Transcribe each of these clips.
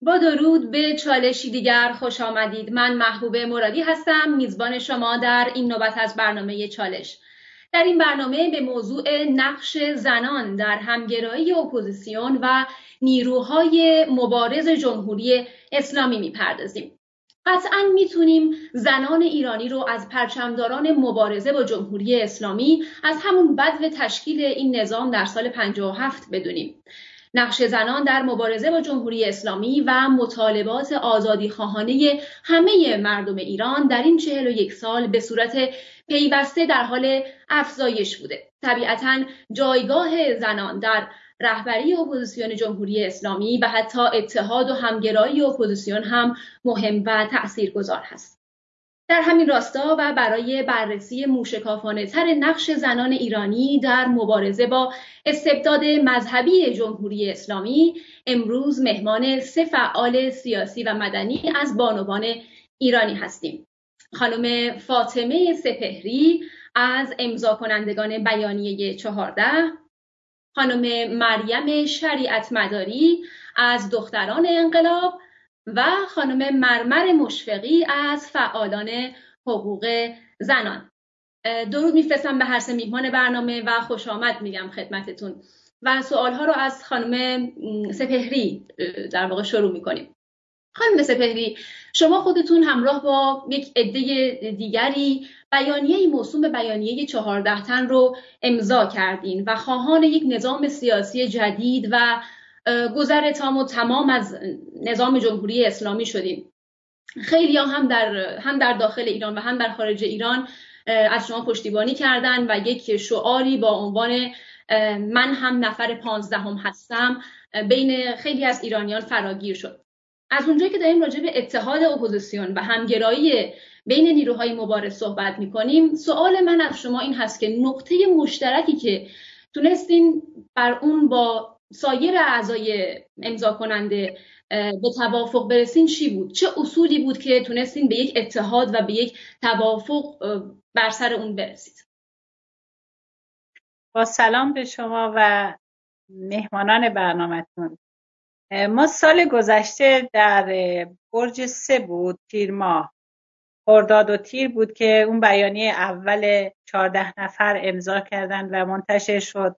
با درود به چالشی دیگر خوش آمدید. من محبوب مرادی هستم، میزبان شما در این نوبت از برنامه چالش. در این برنامه به موضوع نقش زنان در همگرایی اپوزیسیون و نیروهای مبارز جمهوری اسلامی میپردازیم. قطعاً میتونیم زنان ایرانی رو از پرچمداران مبارزه با جمهوری اسلامی از همون بدو تشکیل این نظام در سال 57 بدونیم. نقش زنان در مبارزه با جمهوری اسلامی و مطالبات آزادیخواهانه همه مردم ایران در این 41 سال به صورت پیوسته در حال افزایش بوده. طبیعتاً جایگاه زنان در رهبری اپوزیسیون جمهوری اسلامی و حتی اتحاد و همگرایی اپوزیسیون هم مهم و تأثیرگذار هست. در همین راستا و برای بررسی موشکافانه‌تر نقش زنان ایرانی در مبارزه با استبداد مذهبی جمهوری اسلامی، امروز مهمان 3 فعال سیاسی و مدنی از بانوان ایرانی هستیم. خانم فاطمه سپهری از امضا کنندگان بیانیه 14، خانم مریم شریعت مداری از دختران انقلاب و خانم مرمر مشفقی از فعالان حقوق زنان. درود میفرستم به هر سه میهمان برنامه و خوش آمد میگم خدمتتون و سوالها رو از خانم سپهری در واقع شروع میکنیم. خانم سپهری، شما خودتون همراه با یک عده دیگری بیانیه موسوم به بیانیه 14 تن رو امضا کردین و خواهان یک نظام سیاسی جدید و گذر تام و تمام از نظام جمهوری اسلامی شدیم. خیلی هم در داخل ایران و هم در خارج ایران از شما پشتیبانی کردن و یک شعاری با عنوان من هم نفر 15 هستم بین خیلی از ایرانیان فراگیر شد. از اونجایی که داریم راجع به اتحاد اپوزیسیون و همگرایی بین نیروهای مبارز صحبت می‌کنیم، سوال من از شما این هست که نقطه مشترکی که تونستین بر اون با سایر اعضای امضا کننده به توافق برسین چی بود؟ چه اصولی بود که تونستین به یک اتحاد و به یک توافق بر سر اون برسید؟ با سلام به شما و مهمانان برنامه‌تون. ما سال گذشته در برج 3 بود، تیر ماه، خرداد و تیر بود که اون بیانیه اول 14 نفر امضا کردن و منتشر شد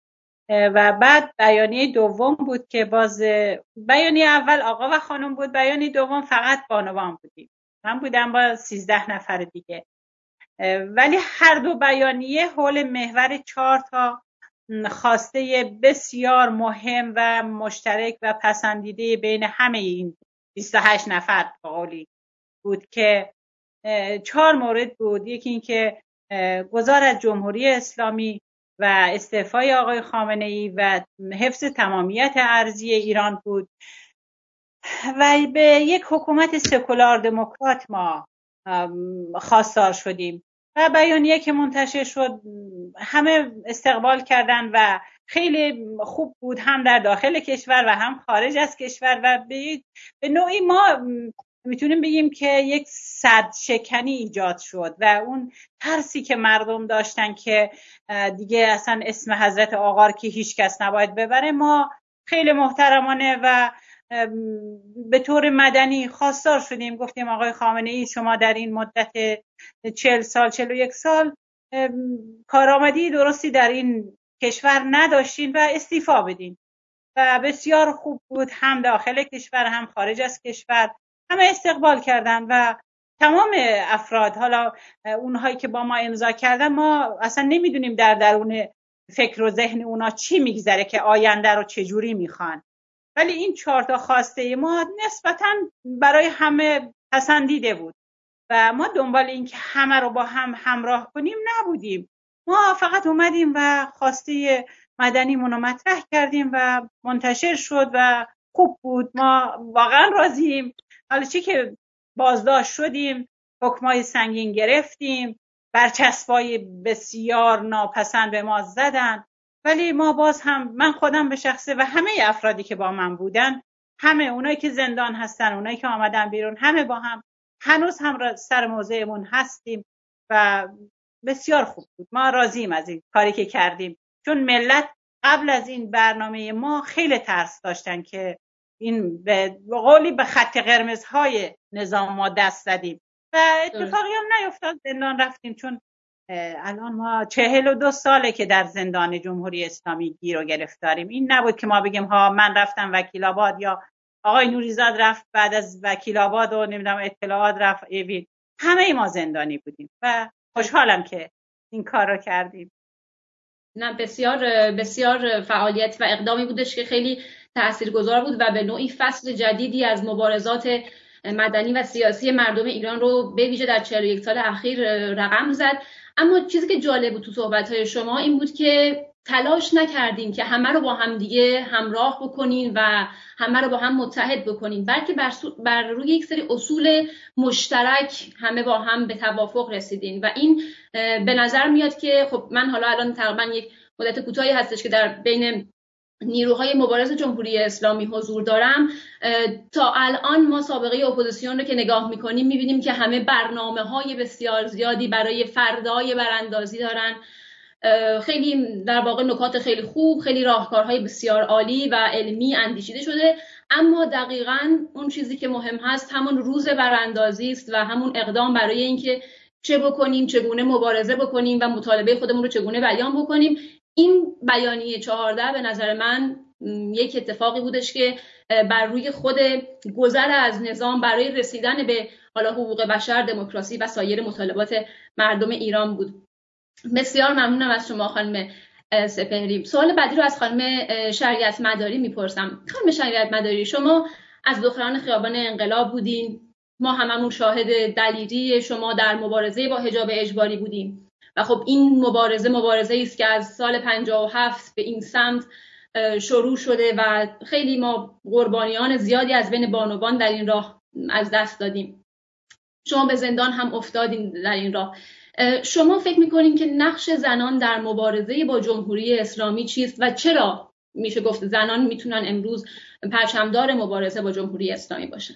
و بعد بیانیه دوم بود که باز بیانیه اول آقا و خانم بود، بیانیه دوم فقط بانوان بودیم، من بودم با 13 نفر دیگه. ولی هر دو بیانیه حول محور 4 تا خواسته بسیار مهم و مشترک و پسندیده بین همه این 28 نفر قولی بود که 4 مورد بود. یکی این که گذار از جمهوری اسلامی و استعفای آقای خامنه‌ای و حفظ تمامیت ارضی ایران بود و به یک حکومت سکولار دموکرات ما خواستار شدیم و بیانیه که منتشر شد همه استقبال کردن و خیلی خوب بود، هم در داخل کشور و هم خارج از کشور و به نوعی ما میتونیم بگیم که یک سد شکنی ایجاد شد و اون ترسی که مردم داشتن که دیگه اصلا اسم حضرت آقا که هیچ کس نباید ببره، ما خیلی محترمانه و به طور مدنی خواستار شدیم. گفتیم آقای خامنه‌ای شما در این مدت 40 سال 41 سال کارآمدی درستی در این کشور نداشتین و استعفا بدین و بسیار خوب بود، هم داخل کشور هم خارج از کشور همه استقبال کردن و تمام افراد، حالا اونهایی که با ما امضا کردن، ما اصلا نمیدونیم در درون فکر و ذهن اونا چی میگذره که آینده رو چجوری میخوان، ولی این 4 تا خواسته ما نسبتاً برای همه پسندیده بود و ما دنبال این که همه رو با هم همراه کنیم نبودیم. ما فقط اومدیم و خواسته مدنیمون رو مطرح کردیم و منتشر شد و خوب بود. ما واقعا راضییم. حالا چی که بازداشت شدیم، حکمای سنگین گرفتیم، برچسبای بسیار ناپسند به ما زدن، ولی ما باز هم، من خودم به شخصه و همه افرادی که با من بودن، همه اونایی که زندان هستن، اونایی که آمدن بیرون، همه با هم هنوز هم سر موضعمون هستیم و بسیار خوب بود. ما راضییم از این کاری که کردیم، چون ملت قبل از این برنامه ما خیلی ترس داشتن که این به قولی به خط قرمزهای نظام ما دست زدیم و اتفاقی هم نیفتاد، زندان رفتیم. چون الان ما 42 ساله که در زندان جمهوری اسلامی گیر و گرفتاریم. این نبود که ما بگیم ها من رفتم وکیل آباد یا آقای نوریزاد رفت بعد از وکیل آباد و نمیدونم اطلاعات رفت ایوین. همه ما زندانی بودیم و خوشحالم که این کار رو کردیم. نه، بسیار بسیار فعالیت و اقدامی بودش که خیلی تاثیرگذار بود و به نوعی فصل جدیدی از مبارزات مدنی و سیاسی مردم ایران رو به ویژه در 41 سال اخیر رقم زد. اما چیزی که جالب بود تو صحبت‌های شما این بود که تلاش نکردین که همه رو با هم دیگه همراه بکنین و همه رو با هم متحد بکنین، بلکه بر روی یک سری اصول مشترک همه با هم به توافق رسیدین و این به نظر میاد که خب من حالا الان تقریبا یک مدت کوتاهی هستش که در بین نیروهای مبارز جمهوری اسلامی حضور دارم. تا الان ما سابقه اپوزیسیون رو که نگاه میکنیم میبینیم که همه برنامه‌های بسیار زیادی برای فردای براندازی دارن، خیلی در واقع نکات خیلی خوب، خیلی راهکارهای بسیار عالی و علمی اندیشیده شده، اما دقیقاً اون چیزی که مهم هست همون روز براندازی است و همون اقدام برای اینکه چه بکنیم، چگونه مبارزه بکنیم و مطالبه خودمون رو چگونه بیان بکنیم. این بیانیه 14 به نظر من یک اتفاقی بودش که بر روی خود گذر از نظام برای رسیدن به حالا حقوق بشر، دموکراسی و سایر مطالبات مردم ایران بود. بسیار ممنونم از شما خانم سپهری. سوال بعدی رو از خانم شریعت مداری میپرسم. خانم شریعت مداری، شما از دختران خیابان انقلاب بودین، ما هممون شاهد دلیری شما در مبارزه با حجاب اجباری بودیم و خب این مبارزه است که از سال 57 به این سمت شروع شده و خیلی ما قربانیان زیادی از بین بانوان در این راه از دست دادیم. شما به زندان هم افتادین در این راه. شما فکر میکنین که نقش زنان در مبارزه با جمهوری اسلامی چیست و چرا میشه گفت زنان میتونن امروز پرچمدار مبارزه با جمهوری اسلامی باشن؟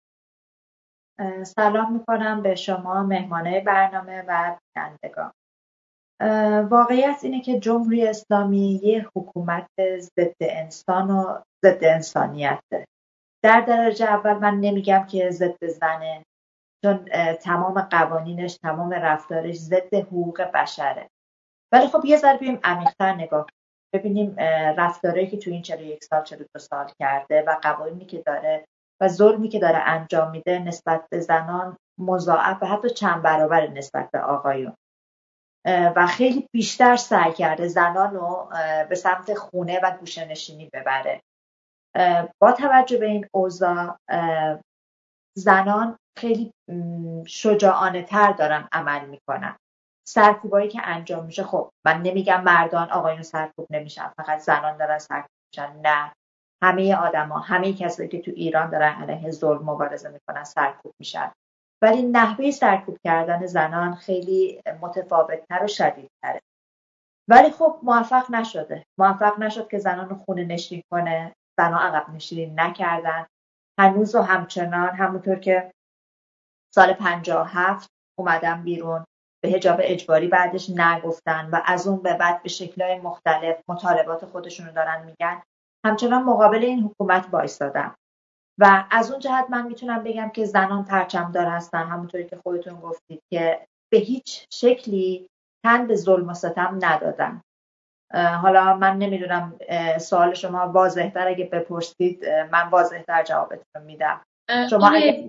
سلام میکنم به شما مهمانای برنامه و بینندگان. واقعیت اینه که جمهوری اسلامی یه حکومت ضد انسان و ضد انسانیته. در درجه اول من نمیگم که ضد زنه، چون تمام قوانینش، تمام رفتارش ضد حقوق بشره. ولی خب یه ذره بیایم عمیق‌تر نگاه ببینیم رفتارهایی که تو این 41 سال 42 سال کرده و قوانینی که داره و ظلمی که داره انجام میده نسبت به زنان مضاعف و حتی چند برابر نسبت به آقایون و خیلی بیشتر سعی کرده زنان رو به سمت خونه و گوشه‌نشینی ببره. با توجه به این اوضاع زنان خیلی شجاعانه تر دارن عمل میکنن. سرکوبایی که انجام میشه، خب من نمیگم مردان آقایون سرکوب نمیشن، فقط زنان دارن سرکوب میشن، نه، همه آدما، همه کسایی که تو ایران دارن علیه ظلم مبارزه میکنن سرکوب میشن، ولی نحوه سرکوب کردن زنان خیلی متفاوت‌تر و شدیدتره. ولی خب موفق نشد که زنان رو خونه نشین کنه. زنان عقب نشینی نکردن، هنوز و همچنان همونطور که سال 57 اومدن بیرون به حجاب اجباری بعدش نگفتن و از اون به بعد به شکل‌های مختلف مطالبات خودشون رو دارن میگن، همچنان مقابل این حکومت وایسادن. و از اون جهت من میتونم بگم که زنان پرچمدار هستن، همونطوری که خودتون گفتید که به هیچ شکلی تن به ظلم و ستم ندادن. حالا من نمیدونم سوال شما واضح‌تر اگه بپرسید من واضح‌تر جوابتون میدم. شما اگه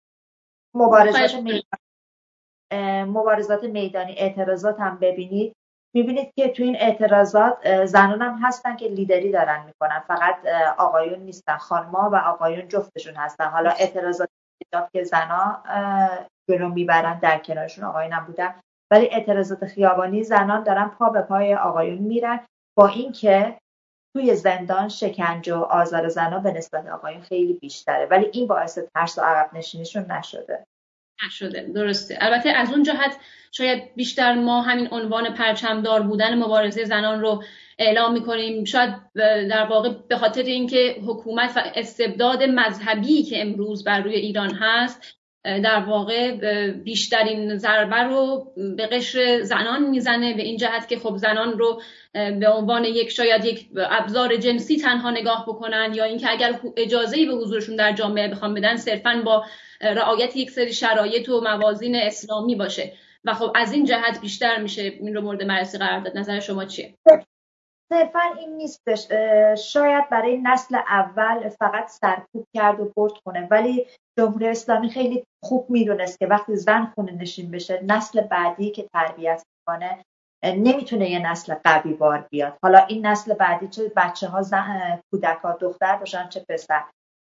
مبارزات میدانی اعتراضات هم ببینید، میبینید که تو این اعتراضات زنان هم هستن که لیدری دارن میکنن، فقط آقایون نیستن، خانم‌ها و آقایون جفتشون هستن. حالا اعتراضات که زنا جلو میبرن در کنارشون آقایون هم بودن، ولی اعتراضات خیابانی زنان دارن پا به پای آقایون میرن، با اینکه توی زندان شکنجه و آزار زنان به نسبت آقایون خیلی بیشتره، ولی این باعث ترس و عقب نشینیشون نشده. درسته. البته از اون جهت شاید بیشتر ما همین عنوان پرچمدار بودن مبارزه زنان رو اعلام می‌کنیم، شاید در واقع به خاطر اینکه حکومت و استبداد مذهبی که امروز بر روی ایران هست در واقع بیشترین ضربه رو به قشر زنان میزنه، به این جهت که خب زنان رو به عنوان شاید یک ابزار جنسی تنها نگاه بکنن، یا اینکه اگر اجازه‌ای به حضورشون در جامعه بخوام بدن صرفاً با رعایت یک سری شرایط و موازین اسلامی باشه و خب از این جهت بیشتر میشه این رو مورد بررسی قرار داد. نظر شما چیه؟ صرفا این نیستش. شاید برای نسل اول فقط سرکوب کرد و برد خونه، ولی جمهوری اسلامی خیلی خوب میدونست که وقتی زن خونه نشین بشه، نسل بعدی که تربیت میکنه نمیتونه یه نسل قوی بار بیاد. حالا این نسل بعدی چه بچه ها کودک ها دختر باشن چه پسر،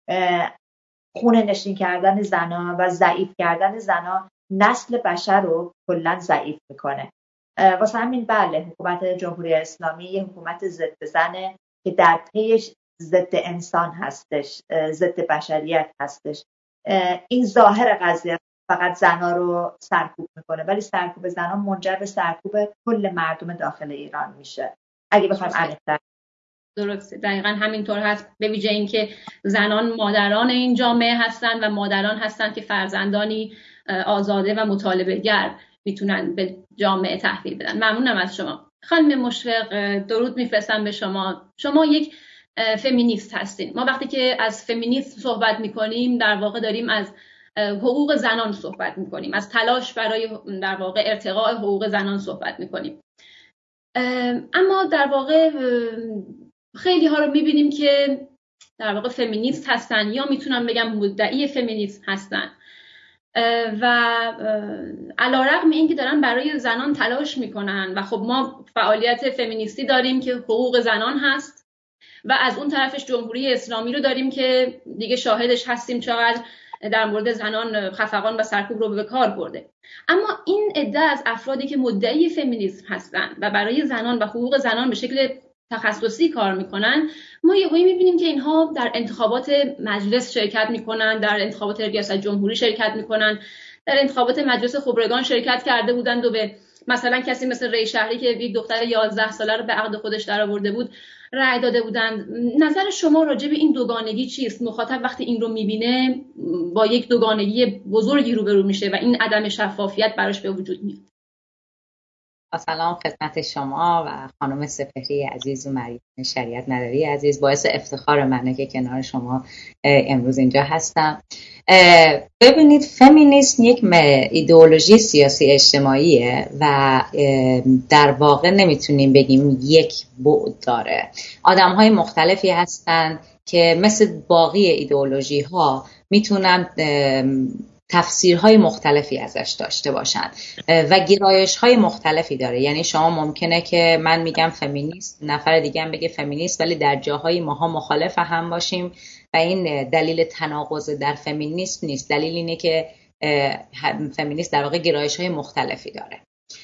خونه نشین کردن زنها و ضعیف کردن زنها نسل بشر رو کلا ضعیف میکنه. واسه همین بله، حکومت جمهوری اسلامی یه حکومت ضد زنه که در پیش ضد انسان هستش، ضد بشریت هستش. این ظاهر قضیه فقط زنها رو سرکوب میکنه، ولی سرکوب زنها منجر به سرکوب کل مردم داخل ایران میشه اگه بخوایم عمیق‌تر. درسته، دقیقا همینطور هست، به ویژه این که زنان مادران این جامعه هستن و مادران هستن که فرزندانی آزاده و مطالبه گر میتونن به جامعه تحویل بدن. ممنونم از شما خانم مشفق. درود میفرستم به شما. شما یک فمینیست هستین. ما وقتی که از فمینیست صحبت میکنیم در واقع داریم از حقوق زنان صحبت میکنیم، از تلاش برای در واقع ارتقاء حقوق زنان صحبت میکنیم. اما در واقع خیلی ها رو میبینیم که در واقع فمینیست هستن یا میتونم بگم مدعی فمینیست هستن و علیرغم اینکه دارن برای زنان تلاش میکنن و خب ما فعالیت فمینیستی داریم که حقوق زنان هست و از اون طرفش جمهوری اسلامی رو داریم که دیگه شاهدش هستیم چقدر در مورد زنان خفقان و سرکوب رو به کار برده. اما این عده از افرادی که مدعی فمینیسم هستن و برای زنان و حقوق زنان به شکل تخصصی کار میکنن، ما یهویی میبینیم که اینها در انتخابات مجلس شرکت میکنن، در انتخابات ریاست جمهوری شرکت میکنن، در انتخابات مجلس خبرگان شرکت کرده بودند و به مثلا کسی مثل ری شهری که یک دختر 11 ساله رو به عقد خودش درآورده بود رأی داده بودند. نظر شما راجع به این دوگانگی چیست؟ مخاطب وقتی این رو میبینه با یک دوگانگی بزرگی روبرو میشه و این عدم شفافیت براش به وجود میاد. سلام خدمت شما و خانم سپهری عزیز و مریم شریعت نداری عزیز. باعث افتخار منه که کنار شما امروز اینجا هستم. ببینید، فمینیسم یک ایدئولوژی سیاسی اجتماعیه و در واقع نمیتونیم بگیم یک بعد داره. آدم‌های مختلفی هستن که مثل باقی ایدئولوژی ها میتونن تفسیرهای مختلفی ازش داشته باشن و گرایش‌های مختلفی داره. یعنی شما ممکنه که من میگم فمینیست، نفر دیگه هم بگه فمینیست، ولی در جاهای ماها مخالف هم باشیم و این دلیل تناقض در فمینیسم نیست. دلیل اینه که فمینیست در واقع گرایش‌های مختلفی داره.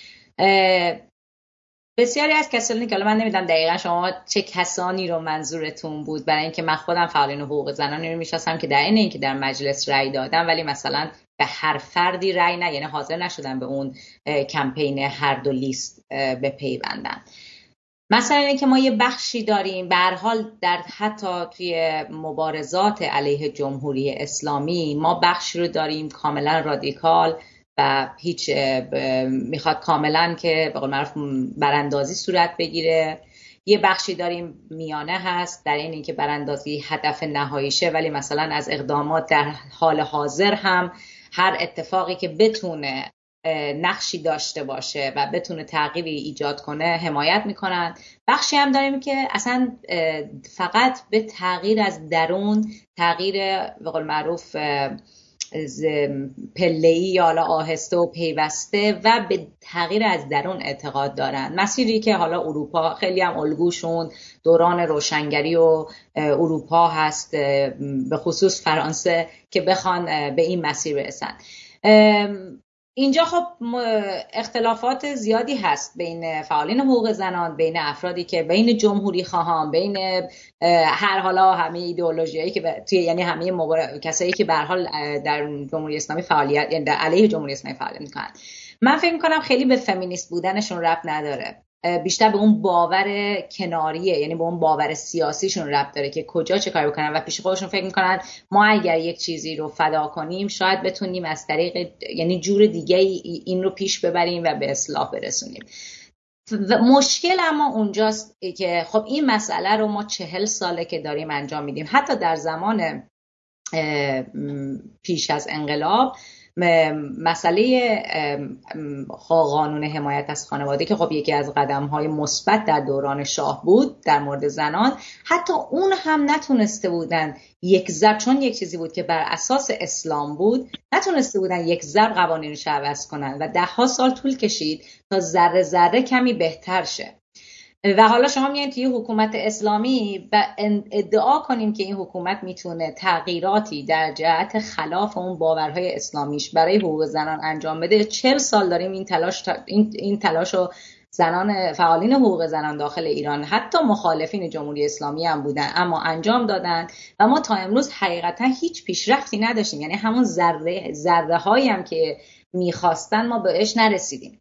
بسیاری از کسانی که من نمیدونم دقیقا شما چه کسانی رو منظورتون بود، برای اینکه من خودم فعالین حقوق زنانی رو میشناسم که در این که در مجلس رأی دادن ولی مثلا به هر فردی رأی نه، یعنی حاضر نشدن به اون کمپین هر دو لیست بپیوندن. مثلا اینه که ما یه بخشی داریم به هر حال در حتی توی مبارزات علیه جمهوری اسلامی ما بخشی رو داریم کاملا رادیکال و هیچ میخواد کاملا که به قول معروف براندازی صورت بگیره. یه بخشی داریم میانه هست در این که براندازی هدف نهاییشه، ولی مثلا از اقدامات در حال حاضر هم هر اتفاقی که بتونه نقشی داشته باشه و بتونه تغییری ایجاد کنه حمایت میکنن. بخشی هم داریم که اصلا فقط به تغییر از درون، تغییر به قول معروف پله‌ای یا حالا آهسته و پیوسته و به تغییر از درون اعتقاد دارن. مسیری که حالا اروپا خیلی هم الگوشون دوران روشنگری و اروپا هست، به خصوص فرانسه، که بخوان به این مسیر برسن. اینجا خب اختلافات زیادی هست بین فعالین حقوق زنان، بین افرادی که بین جمهوری خواهان، بین هر حالا همه ایدئولوژیایی که توی یعنی همه کسایی که به هر حال در جمهوری اسلامی فعالیت، یعنی در علیه جمهوری اسلامی فعالیت میکنن. من فکر میکنم خیلی به فمینیست بودنشون ربط نداره. بیشتر به اون باور کناریه، یعنی به اون باور سیاسیشون ربط داره که کجا چه کاری بکنن و پیش خودشون فکر میکنن ما اگر یک چیزی رو فدا کنیم شاید بتونیم از طریق یعنی جور دیگه این رو پیش ببریم و به اصلاح برسونیم. مشکل اما اونجاست که خب این مسئله رو ما 40 ساله که داریم انجام میدیم. حتی در زمان پیش از انقلاب مسئله قانون حمایت از خانواده که خب یکی از قدم‌های مثبت در دوران شاه بود در مورد زنان، حتی اون هم نتونسته بودن یک ضرب، چون یک چیزی بود که بر اساس اسلام بود، نتونسته بودن یک ضرب قوانینش عوض کنن و 10 سال طول کشید تا ذره ذره کمی بهتر شه. و حالا شما میایین توی حکومت اسلامی و ادعا کنیم که این حکومت میتونه تغییراتی در جهت خلاف اون باورهای اسلامیش برای حقوق زنان انجام بده. 40 سال داریم این تلاش رو زنان فعالین حقوق زنان داخل ایران، حتی مخالفین جمهوری اسلامی هم بودن، اما انجام دادن و ما تا امروز حقیقتا هیچ پیشرفتی نداشتیم. یعنی همون ذره هایی هم که میخواستن ما بهش نرسیدیم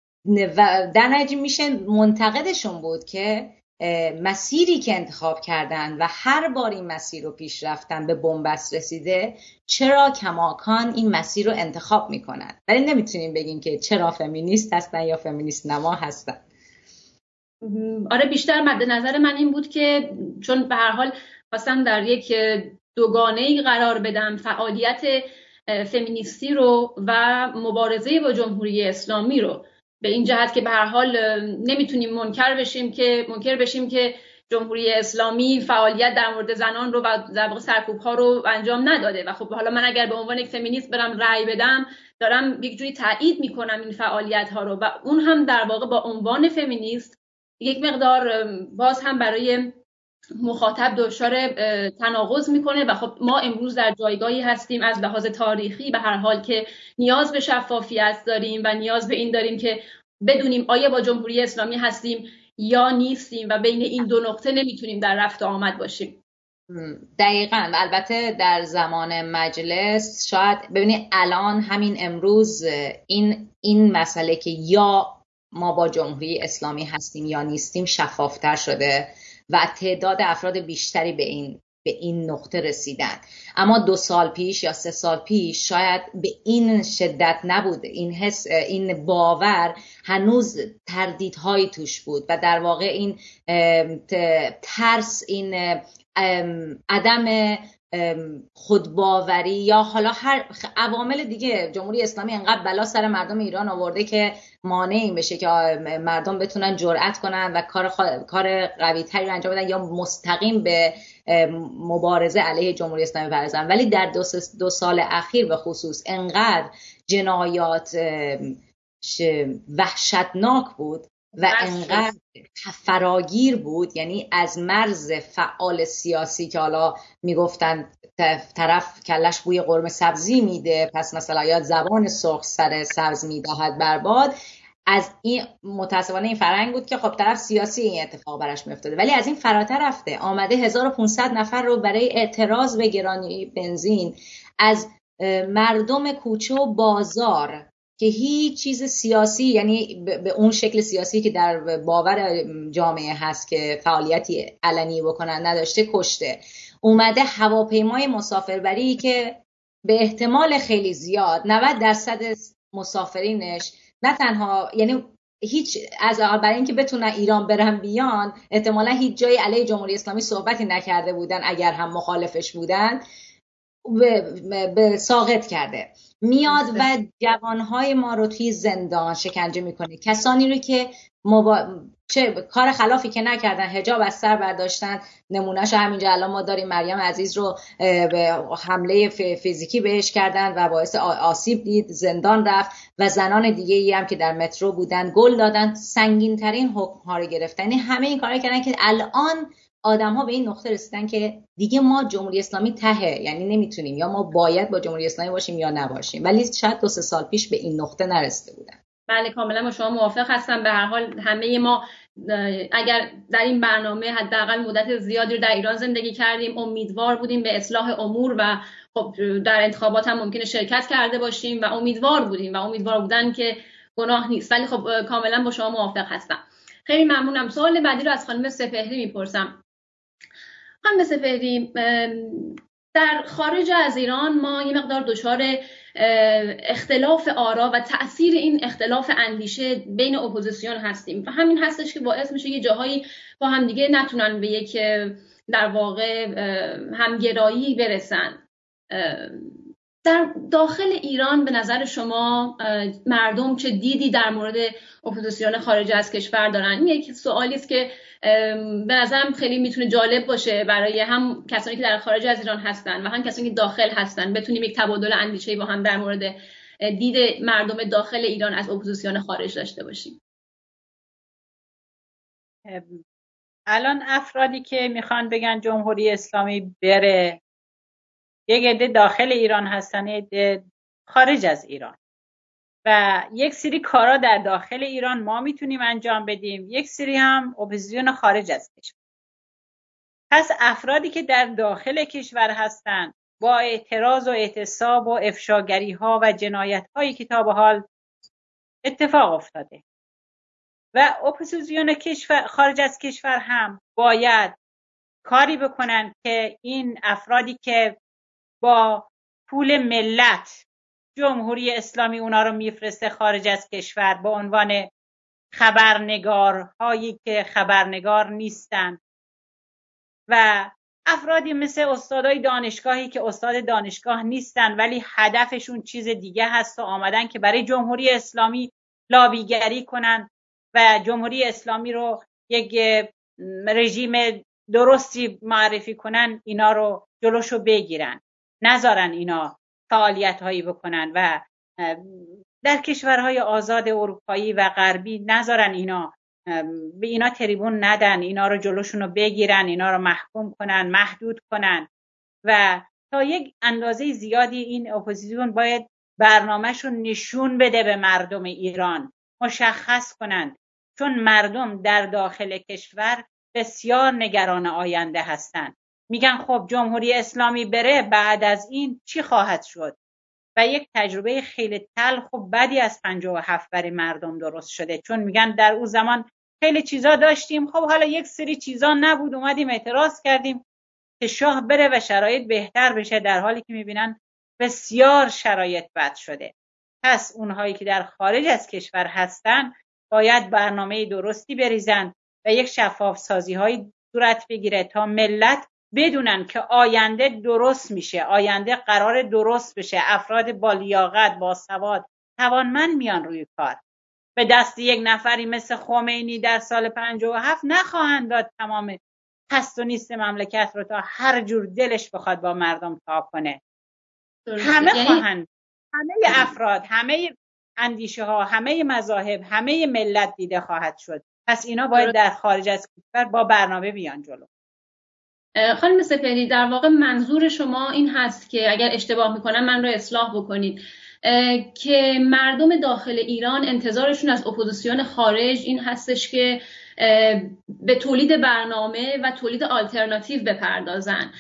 و در نتیجه میشه منتقدشون بود که مسیری که انتخاب کردن و هر بار این مسیر رو پیش رفتن به بنبست رسیده، چرا کماکان این مسیر رو انتخاب میکنن؟ ولی نمیتونیم بگیم که چرا فمینیست هستن یا فمینیست نما هستن. آره، بیشتر مد نظر من این بود که چون به هر حال خواستم در یک دوگانه‌ای قرار بدم که فمینیستی رو و مبارزه با جمهوری اسلامی رو، به این جهت که به هر حال نمیتونیم منکر بشیم که جمهوری اسلامی فعالیت در مورد زنان رو و در واقع سرکوب‌ها رو انجام نداده و خب حالا من اگر به عنوان یک فمینیست برم رأی بدم، دارم یک جوری تایید میکنم این فعالیت‌ها رو و اون هم در واقع با عنوان فمینیست یک مقدار باز هم برای مخاطب دچار تناقض میکنه و خب ما امروز در جایگاهی هستیم از لحاظ تاریخی به هر حال که نیاز به شفافیت داریم و نیاز به این داریم که بدونیم آیا با جمهوری اسلامی هستیم یا نیستیم و بین این دو نقطه نمیتونیم در رفت و آمد باشیم. دقیقاً. البته در زمان مجلس شاید ببینید الان همین امروز این مسئله که یا ما با جمهوری اسلامی هستیم یا نیستیم شفافتر شده و تعداد افراد بیشتری به این نقطه رسیدن. اما 2 سال پیش یا 3 سال پیش شاید به این شدت نبود. این باور هنوز تردیدهایی توش بود و در واقع این ترس، این عدم خودباوری یا حالا هر عوامل دیگه، جمهوری اسلامی انقدر بلا سر مردم ایران آورده که مانع این بشه که مردم بتونن جرأت کنن و کار قوی تری رو انجام بدن یا مستقیم به مبارزه علیه جمهوری اسلامی بپردازن. ولی در 2 سال اخیر به خصوص انقدر جنایات وحشتناک بود و انقدر فراگیر بود، یعنی از مرز فعال سیاسی که حالا میگفتن طرف کلش بوی قرمه سبزی میده، پس مثلا یا زبان سرخ سر سبز میدهد برباد، از این متاسفانه این فرهنگ بود که خب طرف سیاسی این اتفاق براش میافتاده. ولی از این فراتر رفته، آمده 1500 نفر رو برای اعتراض به گرانی بنزین از مردم کوچه و بازار که هیچ چیز سیاسی، یعنی به اون شکل سیاسی که در باور جامعه هست که فعالیتی علنی بکنن نداشته، کشته. اومده هواپیمای مسافربری که به احتمال خیلی زیاد 90% مسافرینش نه تنها یعنی هیچ از برای اینکه بتونن ایران برن بیان احتمالا هیچ جایی علیه جمهوری اسلامی صحبتی نکرده بودن، اگر هم مخالفش بودن به ساقط کرده. میاد و جوانهای ما رو توی زندان شکنجه میکنه، کسانی رو که چه کار خلافی که نکردن، حجاب از سر برداشتن. نمونهشو همینجا الان ما داریم، مریم عزیز رو به حمله فیزیکی بهش کردن و باعث آسیب دید، زندان رفت و زنان دیگه ای هم که در مترو بودن گل دادن، سنگین ترین حکم ها رو گرفتن. یعنی همه این کارا کردن که الان آدم ها به این نقطه رسیدن که دیگه ما جمهوری اسلامی تهه، یعنی نمیتونیم، یا ما باید با جمهوری اسلامی باشیم یا نباشیم. ولی شاید 2-3 سال پیش به این نقطه نرسیده بودن. بله، کاملا با شما موافق هستم. به هر حال همه ما اگر در این برنامه حداقل مدت زیادی رو در ایران زندگی کردیم، امیدوار بودیم به اصلاح امور و خب در انتخابات هم ممکنه شرکت کرده باشیم و امیدوار بودن که گناه نیست. ولی خب کاملا با شما موافق هستم. خیلی ممنونم. سوال بعدی رو از خانم سپهری میپرسم. خانم سپهری، در خارج از ایران ما یه مقدار دچار اختلاف آرا و تأثیر این اختلاف اندیشه بین اپوزیسیون هستیم و همین هستش که باعث میشه یه جاهایی با هم دیگه نتونن به یک در واقع همگرایی برسن. در داخل ایران به نظر شما مردم چه دیدی در مورد اپوزیسیون خارج از کشور دارن؟ این یک سوالی است که به نظرم خیلی میتونه جالب باشه برای هم کسانی که در خارج از ایران هستن و هم کسانی که داخل هستن، بتونیم یک تبادل اندیشه‌ای با هم در مورد دید مردم داخل ایران از اپوزیسیون خارج داشته باشیم. الان افرادی که میخوان بگن جمهوری اسلامی بره، یک عده داخل ایران هستن، یک عده خارج از ایران، و یک سری کارا در داخل ایران ما میتونیم انجام بدیم، یک سری هم اپوزیسیون خارج از کشور. پس افرادی که در داخل کشور هستن با اعتراض و اعتصاب و افشاگری ها و جنایت هایی که تا به حال اتفاق افتاده، و اپوزیسیون خارج از کشور هم باید کاری بکنن که این افرادی که با پول ملت جمهوری اسلامی اونا رو میفرسته خارج از کشور به عنوان خبرنگارهایی که خبرنگار نیستن، و افرادی مثل استادای دانشگاهی که استاد دانشگاه نیستن ولی هدفشون چیز دیگه هست و آمدن که برای جمهوری اسلامی لابیگری کنن و جمهوری اسلامی رو یک رژیم درستی معرفی کنن، اینا رو جلوشو بگیرن، نذارن اینا فعالیت هایی بکنن و در کشورهای آزاد اروپایی و غربی نذارن اینا به اینا تریبون ندن، اینا رو جلوشون رو بگیرن، اینا رو محکوم کنن، محدود کنن. و تا یک اندازه زیادی این اپوزیسیون باید برنامه‌شون نشون بده به مردم ایران، مشخص کنند، چون مردم در داخل کشور بسیار نگران آینده هستند. میگن خب جمهوری اسلامی بره، بعد از این چی خواهد شد؟ و یک تجربه خیلی تلخ و بدی از 57 برای مردم درست شده، چون میگن در اون زمان خیلی چیزا داشتیم، خب حالا یک سری چیزا نبود، اومدیم اعتراض کردیم که شاه بره و شرایط بهتر بشه، در حالی که میبینن بسیار شرایط بد شده. پس اونهایی که در خارج از کشور هستن باید برنامه درستی بریزن و یک شفاف سازی های صورت بگیره تا ملت بدونن که آینده درست میشه، آینده قرار درست بشه، افراد با لیاقت، با سواد، توانمند میان روی کار. به دست یک نفری مثل خمینی در سال 57 نخواهند داد تمام هست و نیست مملکت رو تا هر جور دلش بخواد با مردم تا کنه. همه خواهند، همه افراد، همه اندیشه ها، همه مذاهب، همه ملت دیده خواهد شد. پس اینا باید در خارج از کشور با برنامه بیان جلو. خانم سپهری، در واقع منظور شما این هست که اگر اشتباه میکنم من رو اصلاح بکنید، که مردم داخل ایران انتظارشون از اپوزیسیون خارج این هستش که به تولید برنامه و تولید آلترناتیو بپردازن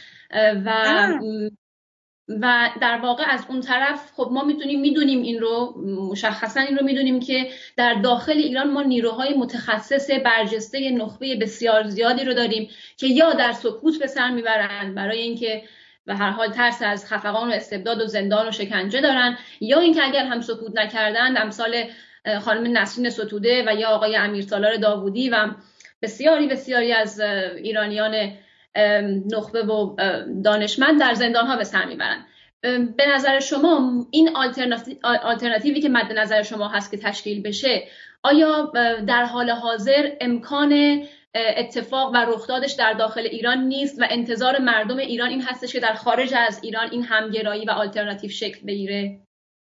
و در واقع از اون طرف خب ما میدونیم این رو، مشخصا این رو میدونیم که در داخل ایران ما نیروهای متخصص برجسته نخبه بسیار زیادی رو داریم که یا در سکوت به سر میبرند برای اینکه به هر حال ترس از خفقان و استبداد و زندان و شکنجه دارن، یا اینکه اگر هم سکوت نکردند امثال خانم نسرین ستوده و یا آقای امیرسالار داوودی و بسیاری از ایرانیان نخبه و دانشمند در زندان‌ها به سر میبرند. به نظر شما این آلترناتیوی که مد نظر شما هست که تشکیل بشه، آیا در حال حاضر امکان اتفاق و رخدادش در داخل ایران نیست و انتظار مردم ایران این هستش که در خارج از ایران این همگرایی و آلترناتیو شکل بگیره؟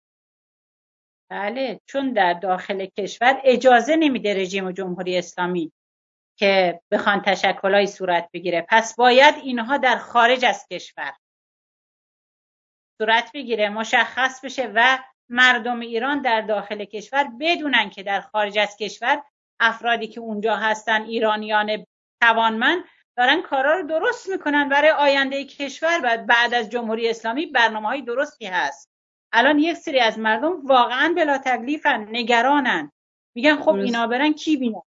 بله، چون در داخل کشور اجازه نمیده رژیم و جمهوری اسلامی که بخوان تشکل‌های صورت بگیره، پس باید اینها در خارج از کشور صورت بگیره، مشخص بشه و مردم ایران در داخل کشور بدونن که در خارج از کشور افرادی که اونجا هستن، ایرانیان توانمند، دارن کارا رو درست میکنن برای آینده کشور. بعد از جمهوری اسلامی برنامه‌های درستی هست. الان یک سری از مردم واقعا بلا تکلیفن، نگرانن، میگن خب اینا برن کی بینه؟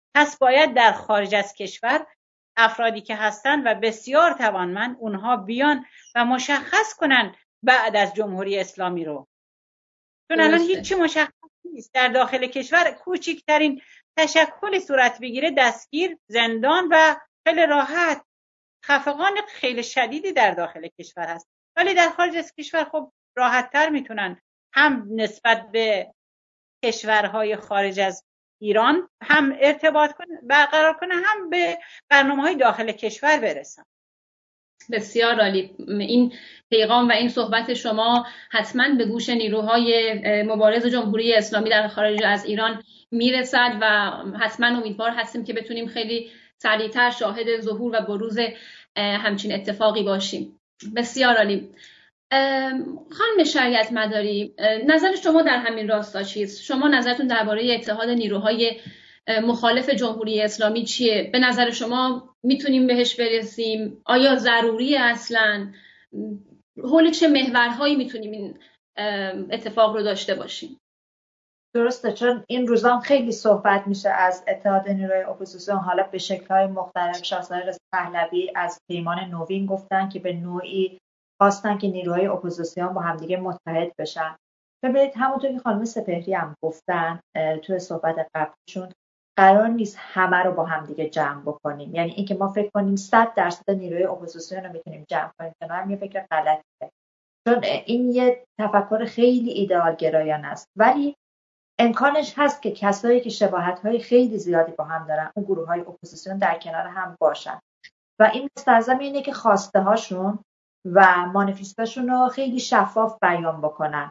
پس باید در خارج از کشور افرادی که هستن و بسیار توانمند اونها بیان و مشخص کنن بعد از جمهوری اسلامی رو. چون الان هیچی مشخص نیست. در داخل کشور کوچکترین تشکلی صورت بگیره دستگیر، زندان و خیلی راحت. خفقان خیلی شدیدی در داخل کشور هست، ولی در خارج از کشور خب راحت‌تر میتونن هم نسبت به کشورهای خارج از ایران هم ارتباط برقرار کنن، هم به برنامه‌های داخل کشور برسن. بسیار عالی. این پیغام و این صحبت شما حتما به گوش نیروهای مبارز جمهوری اسلامی در خارج از ایران میرسد و حتما امیدوار هستیم که بتونیم خیلی سریعتر شاهد ظهور و بروز همچین اتفاقی باشیم. بسیار عالی. خانم شریعت مداری، نظر شما در همین راستا چیست؟ شما نظرتون درباره اتحاد نیروهای مخالف جمهوری اسلامی چیه؟ به نظر شما میتونیم بهش برسیم؟ آیا ضروریه اصلاً؟ حول چه محورهایی میتونیم این اتفاق رو داشته باشیم؟ درسته، چون این روزا خیلی صحبت میشه از اتحاد نیروهای اپوزیسیون، حالا به شکل‌های مختلف. شاهزاده رضا پهلوی از پیمان نوین گفتن که به نوعی خواستن که نیروهای اپوزیسیون با همدیگه متحد بشن. ببینید همونطور که خانم سپهری هم گفتن توی صحبت قبلشون، قرار نیست همه رو با همدیگه جمع بکنیم. یعنی اینکه ما فکر کنیم 100% نیروهای اپوزیسیون رو میتونیم جمع کنیم، که هم یه فکر غلطیه. چون این یه تفکر خیلی ایدئال گرایانه است، ولی امکانش هست که کسایی که شباهت‌های خیلی زیادی با هم دارن، اون گروه‌های اپوزیسیون در کنار هم باشن و این مستلزم اینه که خواسته هاشون و مانیفستاشون رو خیلی شفاف بیان بکنن.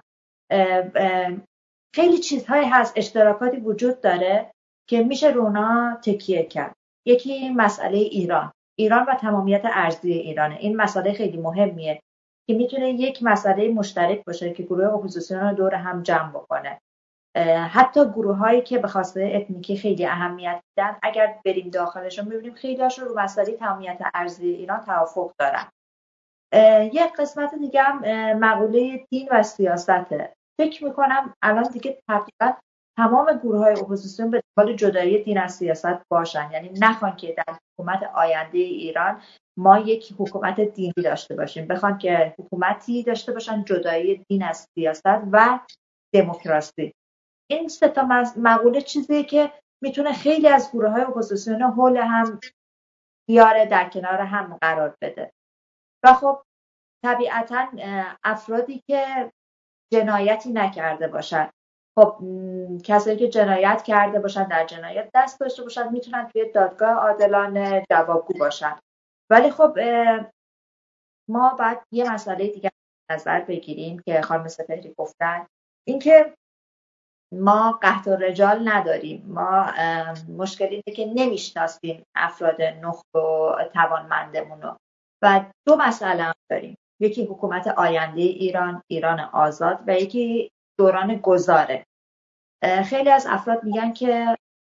خیلی چیزهایی هست، اشتراکاتی وجود داره که میشه رو اونا تکیه کرد. یکی مسئله ایران و تمامیت ارضی ایرانه. این مسئله خیلی مهمیه که میتونه یک مسئله مشترک باشه که گروه اپوزیسیون رو دور هم جمع بکنه. حتی گروه‌هایی که به خواسته etnیکی خیلی اهمیت میدن، اگر بریم داخلشون می‌بینیم خیلی هاشون رو مسئله تمامیت ارضی ایران توافق دارن. یک قسمت دیگه هم مقوله دین و سیاسته. فکر می‌کنم الان دیگه تقریبا تمام گروه‌های اپوزیسیون به دنبال جدایی دین از سیاست باشن، یعنی نخوان که در حکومت آینده ایران ما یک حکومت دینی داشته باشیم، بخوان که حکومتی داشته باشن جدایی دین از سیاست و دموکراسی. این سه تا مقوله چیزیه که میتونه خیلی از گروه‌های اپوزیسیون حول هم بیاره، در کنار هم قرار بده. و خب طبیعتاً افرادی که جنایتی نکرده باشن، خب کسایی که جنایت کرده باشن، در جنایت دست داشته باشن، میتونن توی دادگاه عادلانه جوابگو باشن. ولی خب ما باید یه مسئله دیگه نظر بگیریم که خانم سپهری گفتن، اینکه ما قحط الرجال نداریم. ما مشکل اینه که نمیشناسیم افراد نخبه و توانمندمون رو و دو مسئله هم داریم. یکی حکومت آینده ایران آزاد و یکی دوران گذاره. خیلی از افراد میگن که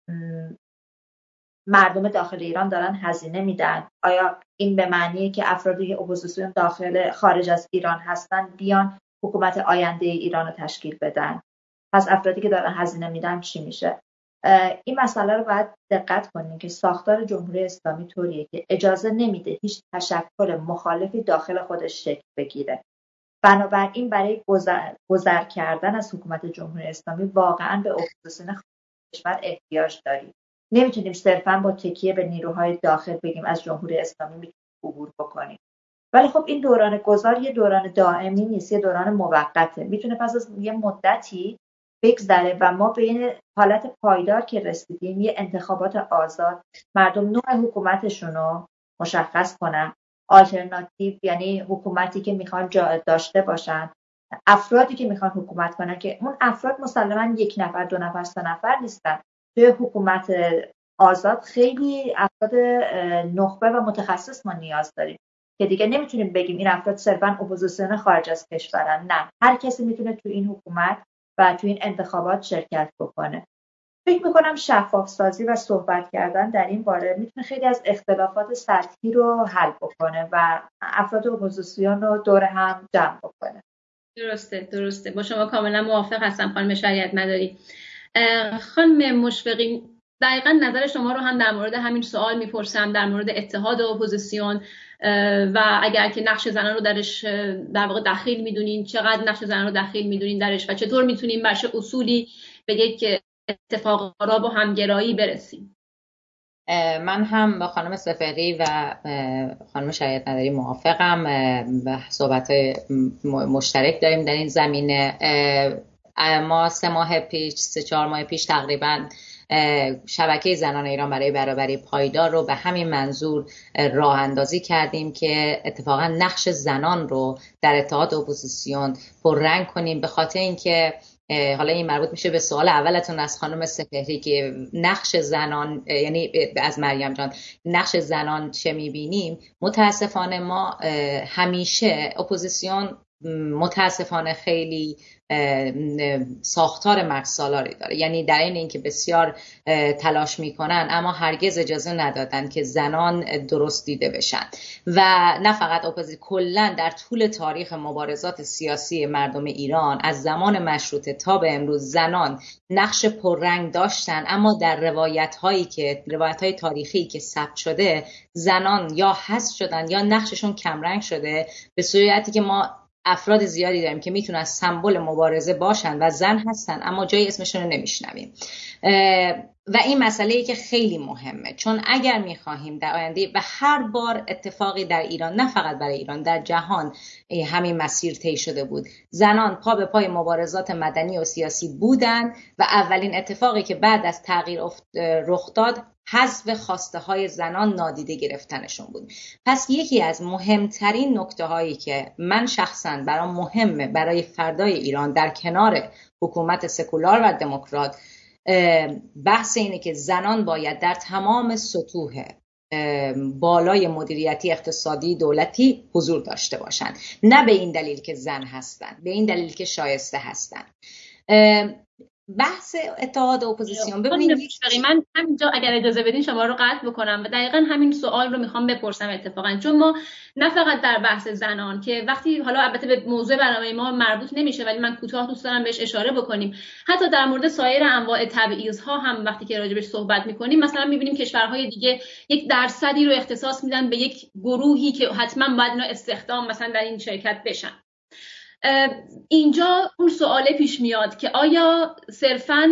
مردم داخل ایران دارن هزینه میدن. آیا این به معنیه که افرادی اپوزیسیون داخل خارج از ایران هستن بیان حکومت آینده ایران رو تشکیل بدن؟ پس افرادی که دارن هزینه میدن چی میشه؟ این مسئله رو باید دقت کنیم که ساختار جمهوری اسلامی طوریه که اجازه نمیده هیچ تشکل مخالفی داخل خودش شکل بگیره. بنابراین برای گذر کردن از حکومت جمهوری اسلامی واقعا به اپوزیسیون کشور احتیاج داریم. نمیتونیم صرفا با تکیه به نیروهای داخل بگیم از جمهوری اسلامی میتونیم عبور بکنیم. ولی خب این دوران گذار یه دوران دائمی نیست، یه دوران موقته. میتونه پس از یه مدتی بگذره و ما به این حالت پایدار که رسیدیم، یه انتخابات آزاد، مردم نوع حکومتشون رو مشخص کنن، آلترناتیو یعنی حکومتی که میخوان داشته باشن، افرادی که میخوان حکومت کنن، که اون افراد مسلماً 1 نفر 2 نفر 3 نفر نیستن. توی حکومت آزاد خیلی افراد نخبه و متخصص ما نیاز داریم که دیگه نمیتونیم بگیم این افراد صرفاً اپوزیسیون خارج از کشورن. نه، هر کسی میتونه تو این حکومت و تو این انتخابات شرکت بکنه. فکر میکنم شفاف سازی و صحبت کردن در این باره میتونه خیلی از اختلافات سطحی رو حل بکنه و افراد اپوزیسیون رو دور هم جمع بکنه. درسته. با شما کاملا موافق هستم خانم شریعت مداری. خانم مشفقی، دقیقاً نظر شما رو هم در مورد همین سوال میپرسم، در مورد اتحاد اپوزیسیون و اگر که نقش زنان رو درش در واقع دخیل میدونین، چقدر نقش زنان رو دخیل میدونین درش و چطور میتونیم بر اصولی به یک اتفاق آرا و همگرایی برسیم. من هم با خانم سپهری و خانم شریعت نداری موافقم و صحبت‌های مشترک داریم در این زمینه. ما 3 ماه پیش 3-4 ماه پیش تقریبا شبکه زنان ایران برای برابری پایدار رو به همین منظور راه اندازی کردیم که اتفاقا نقش زنان رو در اتحاد اپوزیسیون پررنگ کنیم، به خاطر اینکه حالا این مربوط میشه به سوال اولتون از خانم سپهری که نقش زنان، یعنی از مریم جان، نقش زنان چه میبینیم. متاسفانه ما همیشه اپوزیسیون متاسفانه خیلی ساختار مرد سالاری داره، یعنی در این که بسیار تلاش میکنن اما هرگز اجازه ندادن که زنان درست دیده بشن و نه فقط اپوزیسیون، کلا در طول تاریخ مبارزات سیاسی مردم ایران از زمان مشروطه تا به امروز زنان نقش پررنگ داشتن، اما در روایت‌های تاریخی که ثبت شده زنان یا حذف شدن یا نقششون کمرنگ شده، به صورتی که ما افراد زیادی داریم که میتونن سمبل مبارزه باشن و زن هستن اما جای اسمشون رو نمیشنویم و این مسئله‌ای که خیلی مهمه، چون اگر میخواهیم در آینده و هر بار اتفاقی در ایران، نه فقط برای ایران، در جهان همین مسیر طی شده بود، زنان پا به پای مبارزات مدنی و سیاسی بودن و اولین اتفاقی که بعد از تغییر رخ داد حذف خواسته های زنان نادیده گرفتنشون بود. پس یکی از مهمترین نکته هایی که من شخصا برام مهمه برای فردای ایران در کنار حکومت سکولار و دموکرات، بحث اینه که زنان باید در تمام سطوح بالای مدیریتی اقتصادی دولتی حضور داشته باشند، نه به این دلیل که زن هستن، به این دلیل که شایسته هستن. بحث اتحاد اپوزیسیون، ببینید من همینجا اگر اجازه بدین شما رو قطع بکنم و دقیقاً همین سوال رو میخوام بپرسم اتفاقا، چون ما نه فقط در بحث زنان که وقتی حالا البته به موضوع برنامه ما مربوط نمیشه ولی من کوتاه دوست دارم بهش اشاره بکنیم، حتی در مورد سایر انواع تبعیض‌ها هم وقتی که راجبش صحبت میکنیم، مثلا میبینیم کشورهای دیگه 1% رو اختصاص میدن به یک گروهی که حتما باید اینا استخدام مثلا در این شرکت بشن. اینجا اون سواله پیش میاد که آیا صرفاً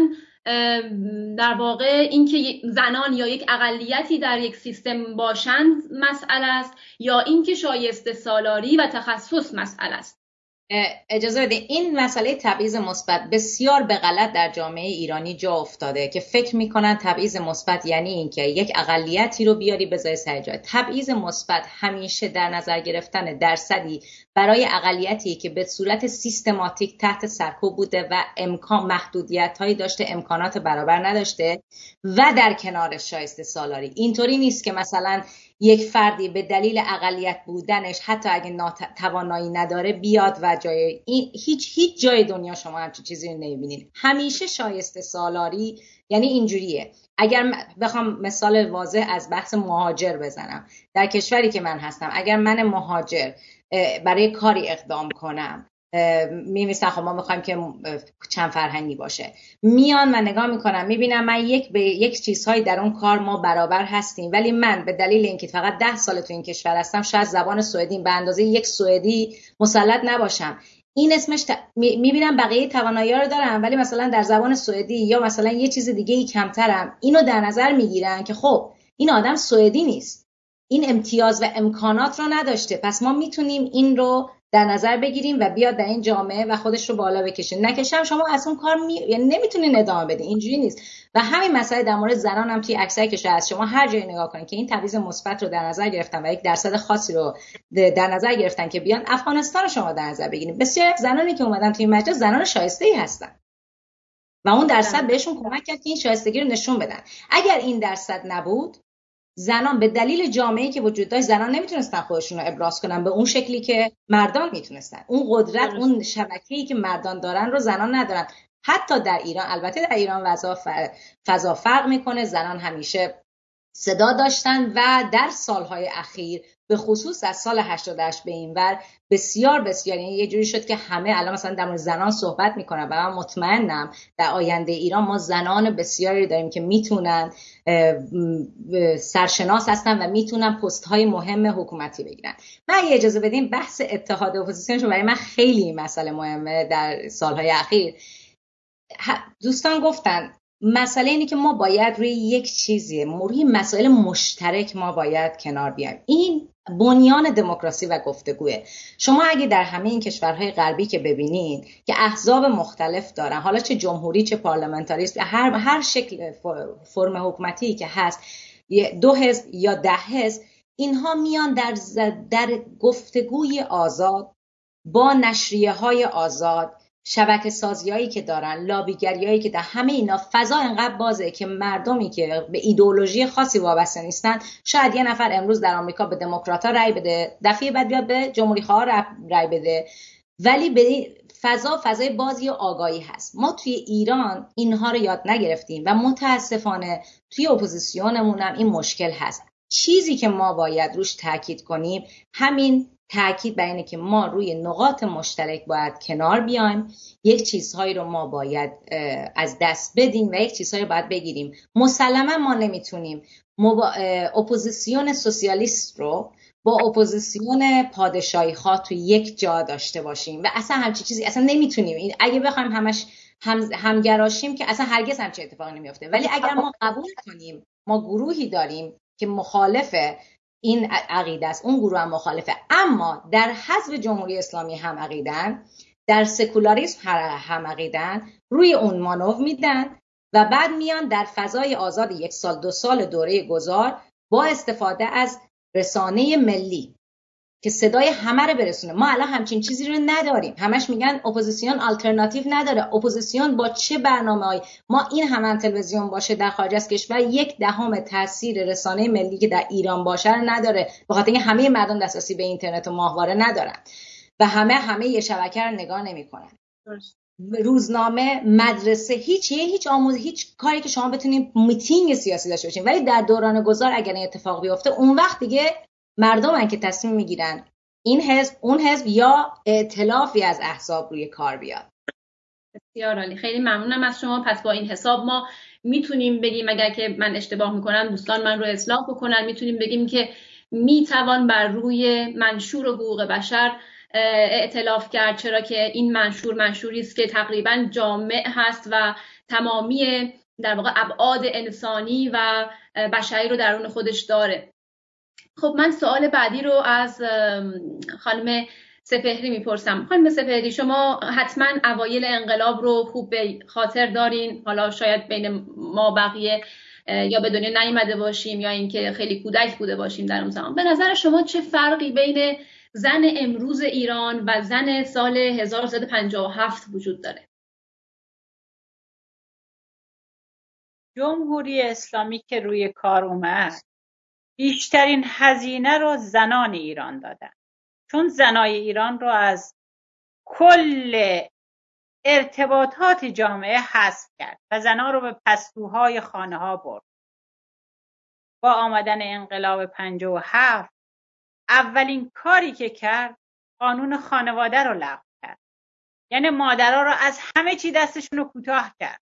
در واقع اینکه زنان یا یک اقلیتی در یک سیستم باشند مسئله است یا اینکه شایسته سالاری و تخصص مسئله است؟ اجازه بده، این مسئله تبعیض مثبت بسیار به غلط در جامعه ایرانی جا افتاده که فکر میکنن تبعیض مثبت یعنی اینکه یک اقلیتی رو بیاری بذاری سر جای. تبعیض مثبت همیشه در نظر گرفتن درصدی برای اقلیتی که به صورت سیستماتیک تحت سرکوب بوده و محدودیت‌هایی داشته، امکانات برابر نداشته و در کنار شایسته سالاری. اینطوری نیست که مثلا یک فردی به دلیل اقلیت بودنش حتی اگه توانایی نداره بیاد و جای هیچ جای دنیا شما همچین چیزی رو نمیبینید. همیشه شایسته سالاری یعنی اینجوریه. اگر بخوام مثال واضح از بحث مهاجر بزنم، در کشوری که من هستم اگر من مهاجر برای کاری اقدام کنم، می‌نویسن خب ما می‌خوایم که چند فرهنگی باشه، میان و نگاه میکنم میبینم من یک چیزهایی در اون کار ما برابر هستیم، ولی من به دلیل اینکه فقط 10 سال تو این کشور هستم شاید زبان سوئدی به اندازه یک سوئدی مسلط نباشم. این اسمش میبینم بقیه توانایی‌ها رو دارم ولی مثلا در زبان سوئدی یا مثلا یه چیز دیگه‌ای کمترم. اینو در نظر میگیرن که خب این آدم سوئدی نیست، این امتیاز و امکانات رو نداشته، پس ما میتونیم این رو در نظر بگیریم و بیاد در این جامعه و خودش رو بالا بکشه. نکشم شما از اون کار یعنی نمیتونین ادامه بدین. اینجوری نیست. و همین مسئله در مورد زنان هم توی اکثر کشورها از شما هر جایی نگاه کنید که این تبعیض مثبت رو در نظر گرفتن و یک درصد خاصی رو در نظر گرفتن که بیان افغانستان رو شما در نظر بگیرید. بسیار زنانی که اومدن توی مجلس زنان شایسته‌ای هستن و اون درصد بهشون کمک کرد که این شایستگی رو نشون بدن. اگر این درصد نبود، زنان به دلیل جامعه‌ای که وجود داشت زنان نمیتونستن خودشون رو ابراز کنن به اون شکلی که مردان میتونستن. اون قدرت، اون شبکه‌ای که مردان دارن رو زنان ندارن. حتی در ایران، البته در ایران فضا فرق میکنه، زنان همیشه صدا داشتن و در سالهای اخیر به خصوص از سال 88 به این ور بسیار بسیار، یعنی یه جوری شد که همه الان مثلا در مورد زنان صحبت میکنن و من مطمئنم در آینده ایران ما زنان بسیاری داریم که میتونن سرشناس هستن و میتونن پست های مهم حکومتی بگیرن. من اگه اجازه بدیم بحث اتحاد اپوزیسیون چون برای من خیلی مسئله مهمه در سالهای اخیر. دوستان گفتن مسئله اینه که ما باید روی یک چیزی، روی مسائل مشترک ما باید کنار بیایم. این بنیان دموکراسی و گفتگوه. شما اگه در همه این کشورهای غربی که ببینید که احزاب مختلف دارن، حالا چه جمهوری چه پارلمانتاریست، هر شکل فرم حکومتی که هست، 2 حزب یا 10 حزب، اینها میان در گفتگوی آزاد با نشریه‌های آزاد، شبکه سازیایی که دارن، لابیگریایی که در همه اینا فضا انقدر بازه که مردمی که به ایدئولوژی خاصی وابسته نیستن، شاید یه نفر امروز در آمریکا به دموکرات‌ها رای بده، دفعه بعد بیاد به جمهوری‌خواها رای بده، ولی به فضای بازی و آگاهی هست. ما توی ایران اینها رو یاد نگرفتیم و متاسفانه توی اپوزیسیونمون هم این مشکل هست. چیزی که ما باید روش تاکید کنیم همین تأکید بر اینه که ما روی نقاط مشترک باید کنار بیایم، یک چیزهایی رو ما باید از دست بدیم و یک چیزهایی رو باید بگیریم. مسلما ما نمیتونیم اپوزیسیون سوسیالیست رو با اپوزیسیون پادشاهی خواه توی یک جا داشته باشیم و اصلا همچین چیزی اصلا نمیتونیم. اگه بخوایم همش همگراشیم که اصلا هرگز همچین اتفاقی نمیفته. ولی اگر ما قبول کنیم ما گروهی داریم که مخالفه این عقیده است، اون گروه هم مخالفه، اما در حزب جمهوری اسلامی هم عقیدن، در سکولاریسم هم عقیدن، روی اون مانور میدن و بعد میان در فضای آزاد 1 سال 2 سال دوره گذار با استفاده از رسانه ملی که صدای همه رو برسونه. ما الان همچین چیزی رو نداریم. همش میگن اپوزیسیون آلترناتیو نداره. اپوزیسیون با چه برنامه‌ای؟ ما این همه تلویزیون باشه در خارج از کشور 1/10 تاثیر رسانه ملی که در ایران باشه رو نداره، به خاطر اینکه همه مردم دسترسی به اینترنت و ماهواره ندارن و همه یه شبکه رو نگاه نمی‌کنن. روزنامه، مدرسه، هیچ کاری که شما بتونید میتینگ سیاسی داشته باشین، ولی در دوران گذار اگر این اتفاق بیفته اون وقت دیگه مردم که تصمیم میگیرن این حزب اون حزب یا ائتلافی از احزاب روی کار بیاد. بسیار عالی، خیلی ممنونم از شما. پس با این حساب ما میتونیم بگیم، اگر که من اشتباه میکنم دوستان من رو اصلاح بکنن، میتونیم بگیم که میتوان بر روی منشور حقوق بشر ائتلاف کرد، چرا که این منشوری است که تقریبا جامع هست و تمامی در واقع ابعاد انسانی و بشری رو درون خودش داره. خب من سوال بعدی رو از خانم سپهری میپرسم. خانم سپهری، شما حتما اوایل انقلاب رو خوب به خاطر دارین، حالا شاید بین ما بقیه یا به دنیا نیامده باشیم یا اینکه خیلی کودک بوده باشیم در اون زمان. به نظر شما چه فرقی بین زن امروز ایران و زن سال 1357 وجود داره؟ جمهوری اسلامی که روی کار اومد بیشترین هزینه رو زنان ایران دادن، چون زنای ایران رو از کل ارتباطات جامعه حذف کرد و زنها رو به پستوهای خانه ها برد. با آمدن انقلاب 57 اولین کاری که کرد قانون خانواده رو لغو کرد، یعنی مادرها رو از همه چی دستشون رو کوتاه کرد.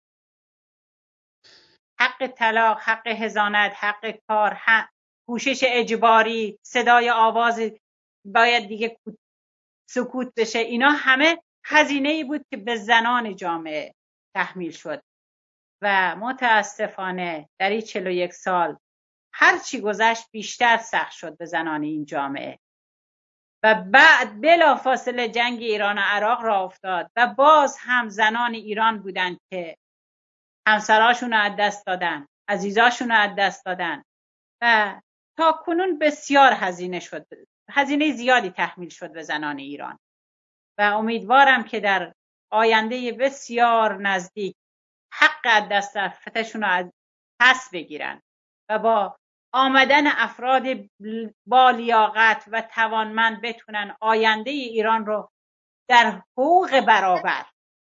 حق طلاق، حق حضانت، حق کار، پوشش اجباری، صدای آواز باید دیگه سکوت بشه، اینا همه هزینه‌ای بود که به زنان جامعه تحمیل شد و متاسفانه در این 41 سال هر چی گذشت بیشتر سخت شد به زنان این جامعه و بعد بلافاصله جنگ ایران و عراق را افتاد و باز هم زنان ایران بودن که همسراشون رو از دست دادن، عزیزاشون رو از دست دادن و تا کنون بسیار هزینه زیادی تحمیل شد به زنان ایران و امیدوارم که در آینده بسیار نزدیک حق از دست رفتشون رو پس بگیرن و با آمدن افراد با لیاقت و توانمند بتونن آینده ایران رو در حقوق برابر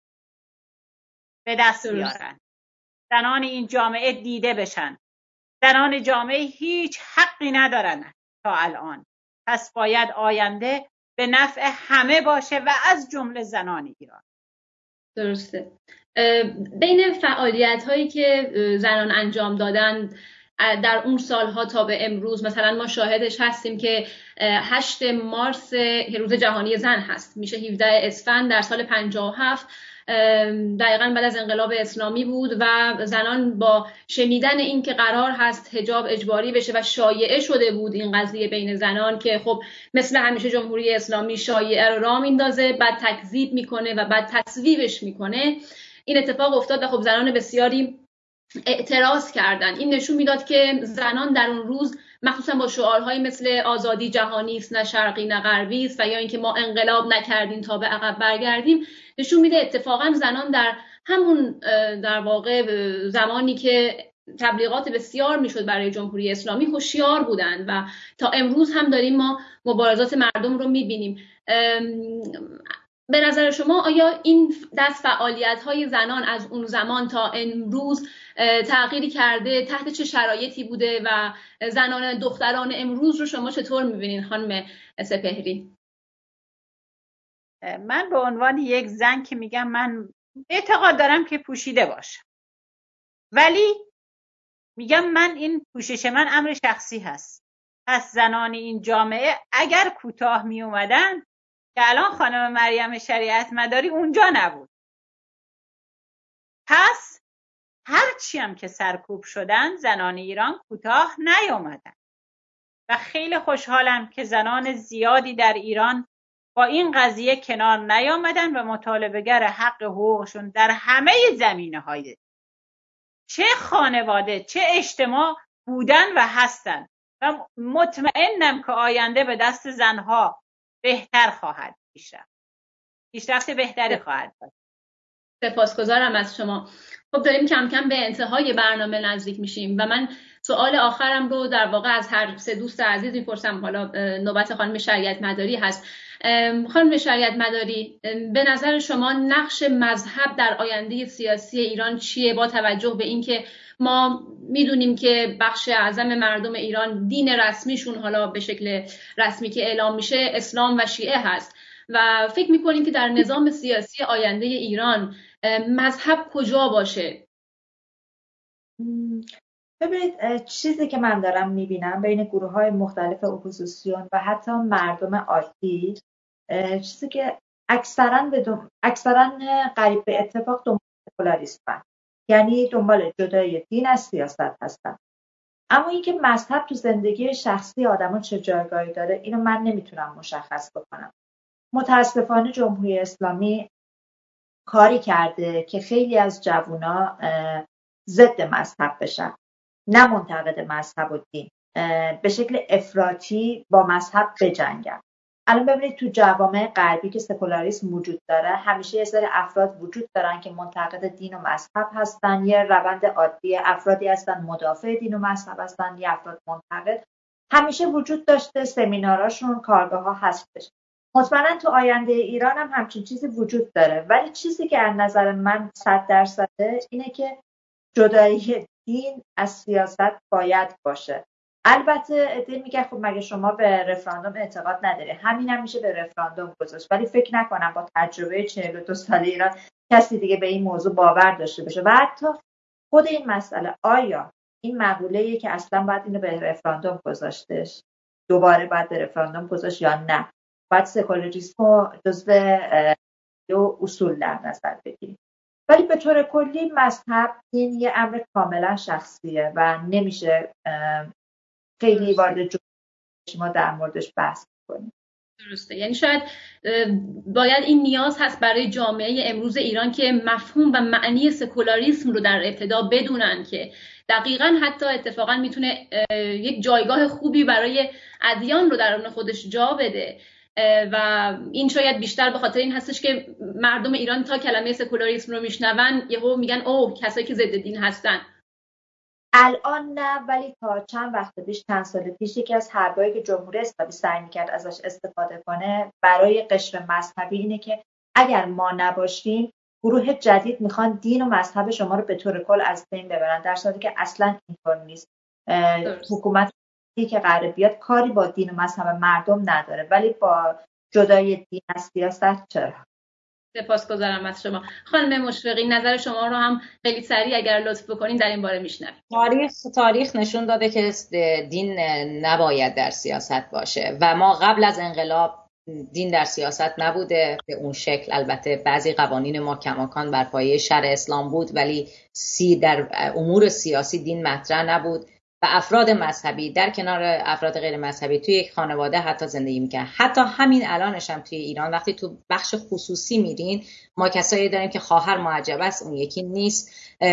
به دست بیارن. زنان این جامعه دیده بشن. زنان جامعه هیچ حقی ندارن تا الان. پس باید آینده به نفع همه باشه و از جمله زنان ایران. درسته. بین فعالیت هایی که زنان انجام دادن در اون سالها تا به امروز، مثلا ما شاهدش هستیم که 8 مارس روز جهانی زن هست، میشه 17 اسفند در سال 57 دقیقاً بعد از انقلاب اسلامی بود و زنان با شنیدن این که قرار هست حجاب اجباری بشه و شایعه شده بود این قضیه بین زنان که خب مثل همیشه جمهوری اسلامی شایعه رو راه میندازه، بعد تکذیب میکنه و بعد تصویبش میکنه، این اتفاق افتاد و خب زنان بسیاری اعتراض کردن. این نشون میداد که زنان در اون روز مخصوصا با شعارهایی مثل آزادی جهانی است نه شرقی نه غربی است و یا اینکه ما انقلاب نکردیم تا به عقب برگردیم، نشون میده اتفاقا زنان در همون در واقع زمانی که تبلیغات بسیار میشد برای جمهوری اسلامی هوشیار بودند و تا امروز هم داریم ما مبارزات مردم رو میبینیم. به نظر شما آیا این دست فعالیت‌های زنان از اون زمان تا امروز تغییری کرده؟ تحت چه شرایطی بوده و زنان دختران امروز رو شما چطور می‌بینین خانم سپهری؟ من به عنوان یک زن که میگم من اعتقاد دارم که پوشیده باشم، ولی میگم من این پوشش من امر شخصی هست. پس زنان این جامعه اگر کوتاه می اومدن که الان خانم مریم شریعت مداری اونجا نبود. پس هرچی هم که سرکوب شدن زنان ایران کوتاه نیامدن و خیلی خوشحالم که زنان زیادی در ایران با این قضیه کنار نیامدن و مطالبه‌گر حق حقوقشون در همه زمینه‌های چه خانواده چه اجتماع بودن و هستن و مطمئنم که آینده به دست زنها بهتر خواهد پیشرفت بهتری خواهد داشت. سپاسگزارم از شما. خب داریم کم کم به انتهای برنامه نزدیک میشیم و من سوال آخرم رو در واقع از هر سه دوست عزیز میپرسم. حالا نوبت خانم شریعت مداری هست. خانم شریعت مداری، به نظر شما نقش مذهب در آینده سیاسی ایران چیه، با توجه به اینکه ما میدونیم که بخش اعظم مردم ایران دین رسمیشون حالا به شکل رسمی که اعلام میشه اسلام و شیعه هست و فکر میکنیم که در نظام سیاسی آینده ایران مذهب کجا باشه؟ ببینید، چیزی که من دارم میبینم بین گروه‌های مختلف اپوزیسیون و حتی مردم عادی، چیزی که اکثرا قریب به اتفاق دنبال سکولاریسمن، یعنی دنبال جدای دین از سیاست هستن. اما اینکه مذهب تو زندگی شخصی آدم‌ها چه جایگاهی داره، اینو من نمیتونم مشخص بکنم. متاسفانه جمهوری اسلامی کاری کرده که خیلی از جوونا ضد مذهب بشن، نه منتقد مذهب و دین، به شکل افراطی با مذهب بجنگن. الان ببینید تو جوامع غربی که سکولاریسم وجود داره، همیشه یه سری افراد وجود دارن که منتقد دین و مذهب هستن، یه روند عادی افرادی هستن مدافع دین و مذهب هستن، یه افراد منتقد. همیشه وجود داشته، سمیناراشون، کارگاه ها هستش. مطمئنا تو آینده ایران هم همچین چیزی وجود داره، ولی چیزی که از نظر من 100% اینه که جدایی دین از سیاست باید باشه. البته عده میگه خب مگه شما به رفراندوم اعتقاد نداری؟ همین هم میشه به رفراندوم گذاشت، ولی فکر نکنم با تجربه 42 ساله ایران کسی دیگه به این موضوع باور داشته باشه. و حتی خود این مسئله، آیا این مقوله‌ایه که اصلا باید اینو به رفراندوم گذاشتش، دوباره باید به رفراندوم گذاشت یا نه؟ باید سکولاریسم رو جزو اصول در نظر بگیریم. ولی به طور کلی مذهب دین یه امر کاملا شخصیه و نمیشه خیلی وارد ما در موردش بحث کنیم. درسته، یعنی شاید باید این نیاز هست برای جامعه امروز ایران که مفهوم و معنی سکولاریسم رو در ابتدا بدونن که دقیقاً حتی اتفاقاً میتونه یک جایگاه خوبی برای ادیان رو درون خودش جا بده و این شاید بیشتر به خاطر این هستش که مردم ایران تا کلمه سکولاریسم رو میشنون یهو میگن اوه کسایی که ضد دین هستن. الان نه، ولی تا چند وقت پیش، چند سال پیش، یکی از حربایی که جمهوری اسلامی سعی میکرد ازش استفاده کنه برای قشر مذهبی اینه که اگر ما نباشیم گروه جدید میخوان دین و مذهب شما رو به طور کل از بین ببرن، در صورتی که اصلا اینطور نیست. حکومت که قراره بیاد کاری با دین و مذهب مردم نداره، ولی با جدای دین از سیاست چرا؟ سپاسگزارم از شما. خانم مشفقی، نظر شما رو هم خیلی سریع اگر لطف بکنین در این باره میشنویم. تاریخ نشون داده که دین نباید در سیاست باشه و ما قبل از انقلاب دین در سیاست نبوده به اون شکل. البته بعضی قوانین ما کماکان بر پایه شرع اسلام بود، ولی در امور سیاسی دین مطرح نبود و افراد مذهبی در کنار افراد غیر مذهبی توی یک خانواده حتی زندگی میکنن. حتی همین الانش هم توی ایران وقتی تو بخش خصوصی میرین، ما کسایی داریم که خواهر معجب است اون یکی نیست،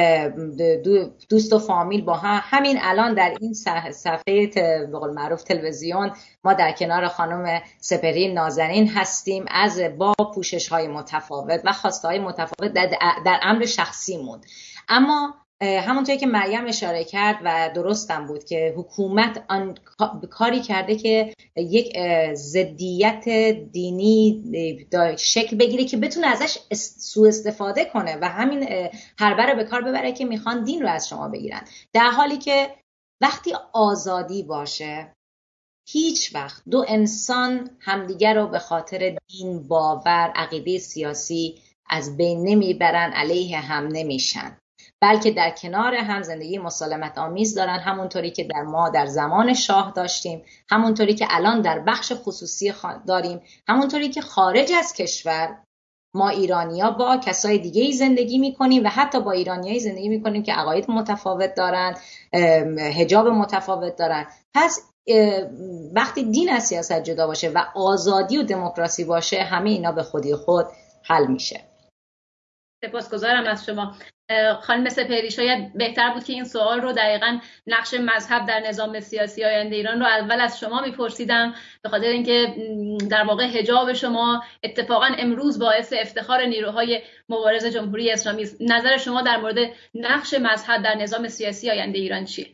دوست و فامیل با همین الان در این صفحه به قول معروف تلویزیون ما در کنار خانم سپهری نازنین هستیم با پوشش های متفاوت و خواسته های متفاوت در امر شخصیمون. اما همونطوری که مریم اشاره کرد و درستم بود که حکومت کاری کرده که یک ضدیت دینی شکل بگیره که بتونه ازش سوء استفاده کنه و همین حربه رو به کار ببره که میخوان دین رو از شما بگیرن، در حالی که وقتی آزادی باشه هیچ وقت دو انسان همدیگر رو به خاطر دین، باور، عقیده سیاسی از بین نمیبرن، علیه هم نمیشن، بلکه در کنار هم زندگی مسالمت آمیز دارن، همونطوری که ما در زمان شاه داشتیم، همونطوری که الان در بخش خصوصی داریم، همونطوری که خارج از کشور ما ایرانی‌ها با کسای دیگه‌ای زندگی می‌کنیم و حتی با ایرانیایی زندگی می‌کنیم که عقاید متفاوت دارن، حجاب متفاوت دارن. پس وقتی دین از سیاست جدا باشه و آزادی و دموکراسی باشه، همه اینا به خودی خود حل میشه. سپاسگزارم از شما. خانم سپهری، شاید بهتر بود که این سوال رو دقیقاً نقش مذهب در نظام سیاسی آینده ایران رو اول از شما میپرسیدم، به خاطر اینکه در واقع حجاب شما اتفاقاً امروز باعث افتخار نیروهای مبارز جمهوری اسلامی است. نظر شما در مورد نقش مذهب در نظام سیاسی آینده ایران چیه؟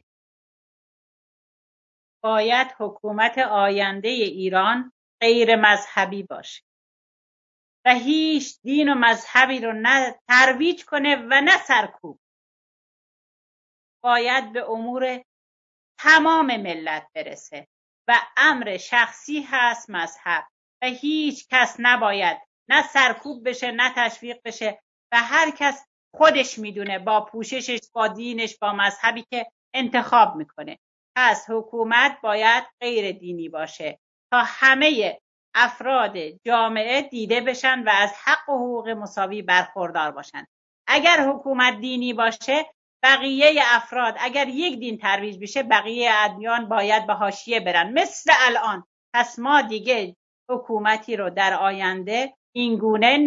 باید حکومت آینده ایران غیر مذهبی باشه و هیچ دین و مذهبی رو نه ترویج کنه و نه سرکوب. باید به امور تمام ملت برسه و امر شخصی هست مذهب و هیچ کس نباید نه سرکوب بشه نه تشویق بشه و هر کس خودش میدونه با پوششش، با دینش، با مذهبی که انتخاب میکنه. پس حکومت باید غیر دینی باشه تا همه افراد جامعه دیده بشن و از حق و حقوق مساوی برخوردار باشن. اگر حکومت دینی باشه، بقیه افراد اگر یک دین ترویج بشه، بقیه ادیان باید به حاشیه برن مثل الان. پس ما دیگه حکومتی رو در آینده اینگونه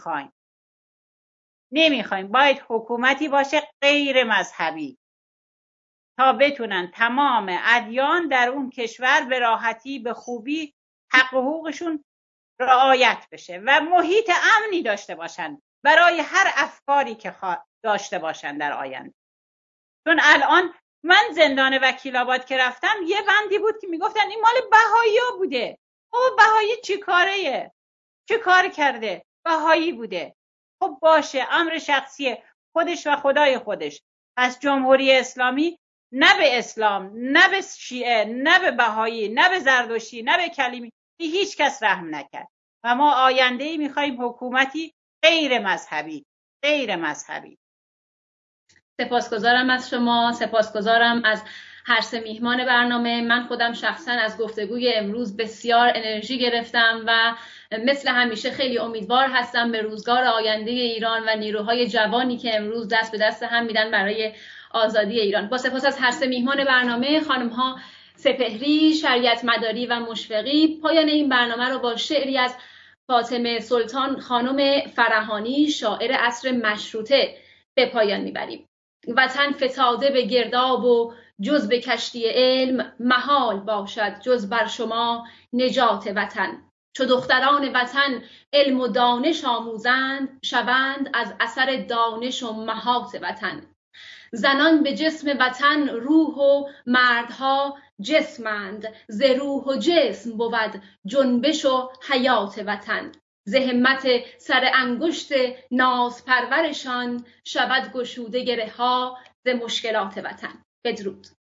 نمیخوایم. باید حکومتی باشه غیر مذهبی تا بتونن تمام ادیان در اون کشور به راحتی، به خوبی حق و حقوقشون رعایت بشه و محیط امنی داشته باشن برای هر افکاری که داشته باشن در آینده. چون الان من زندان وکیل‌آباد که رفتم، یه بندی بود که میگفتن این مال بهائی‌ها بوده. خب بهایی چه کار کرده؟ بهایی بوده. خب باشه، امر شخصیه، خودش و خدای خودش. پس جمهوری اسلامی نه به اسلام، نه به شیعه، نه به بهایی، نه به زردشتی، نه به کلیمی هیچ کس رحم نکرد و ما آینده‌ای می‌خوایم حکومتی غیر مذهبی. سپاسگزارم از شما، سپاسگزارم از هر سه میهمان برنامه. من خودم شخصا از گفتگوی امروز بسیار انرژی گرفتم و مثل همیشه خیلی امیدوار هستم به روزگار آینده ایران و نیروهای جوانی که امروز دست به دست هم میدن برای آزادی ایران. با سپاس از هر سه میهمان برنامه، خانم‌ها سپهری، شریعت مداری و مشفقی، پایان این برنامه رو با شعری از فاطمه سلطان خانم فرهانی، شاعر عصر مشروطه، به پایان میبریم. وطن فتاده به گرداب و جز به کشتی علم محال باشد جز بر شما نجات وطن. چو دختران وطن علم و دانش آموزند، شوند از اثر دانش و مهات وطن. زنان به جسم وطن روح و مردها جسمند، ز روح و جسم بود جنبش و حیات وطن. ز همت سر انگشت ناز پرورشان، شود گشوده گره ها ز مشکلات وطن. بدرود.